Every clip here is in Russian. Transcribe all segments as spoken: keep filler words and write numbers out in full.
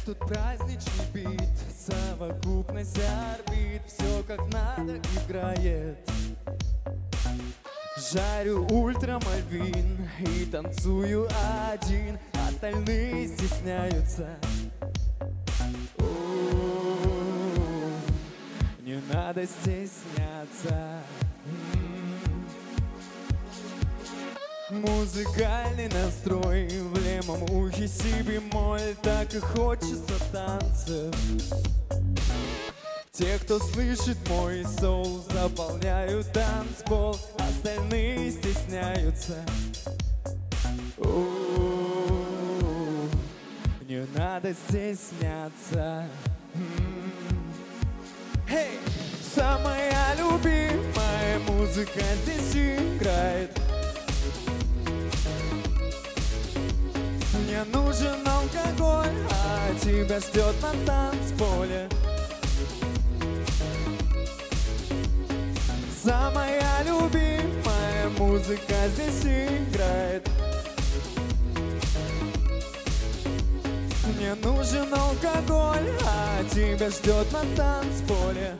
Этот праздничный бит, совокупность орбит, все как надо играет. Жарю ультрамальвин и танцую один, остальные стесняются. У-у-у, не надо стесняться. Музыкальный настрой, в левом ухе си бемоль, так и хочется танцев. Те, кто слышит мой соул, заполняют танцпол, остальные стесняются. У-у-у, не надо стесняться. Hey! Самая любимая музыка здесь играет. Мне нужен алкоголь, а тебя ждет на танцполе. Самая любимая музыка здесь играет. Мне нужен алкоголь, а тебя ждет на танцполе.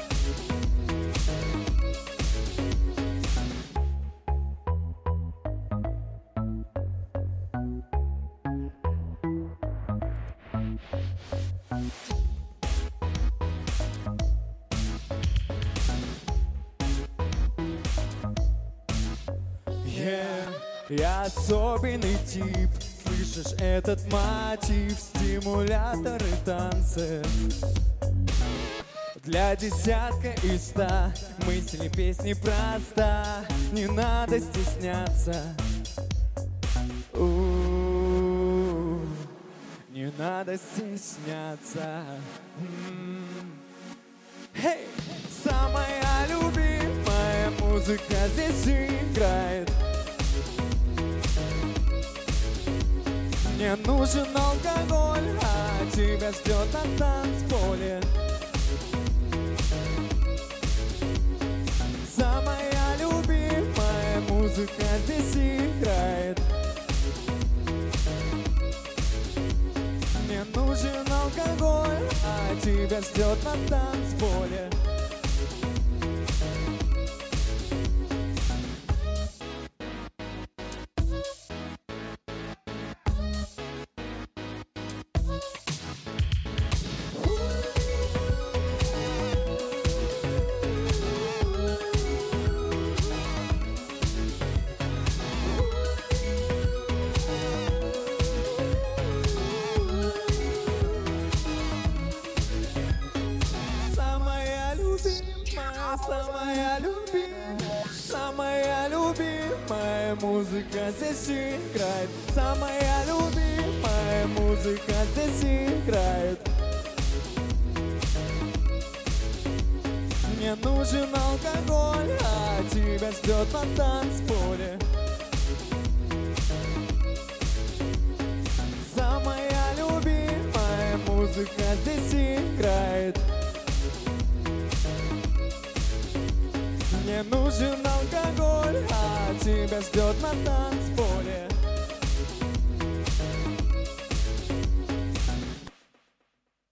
Yeah, я особенный тип, слышишь этот мотив, стимуляторы танцев. Для десятка из ста мысли песни проста, не надо стесняться. У-у-у, не надо стесняться. Hey! Самая любимая музыка здесь играет. Мне нужен алкоголь, а тебя ждет на танцполе. Самая любимая музыка здесь играет. Мне нужен алкоголь, а тебя ждет на танцполе. Самая любимая, самая любимая музыка здесь играет. Самая любимая музыка здесь играет. Мне нужен алкоголь, а тебя ждет на танцполе. Самая любимая музыка здесь играет. Мне нужен алкоголь, а тебя ждет на танцполе.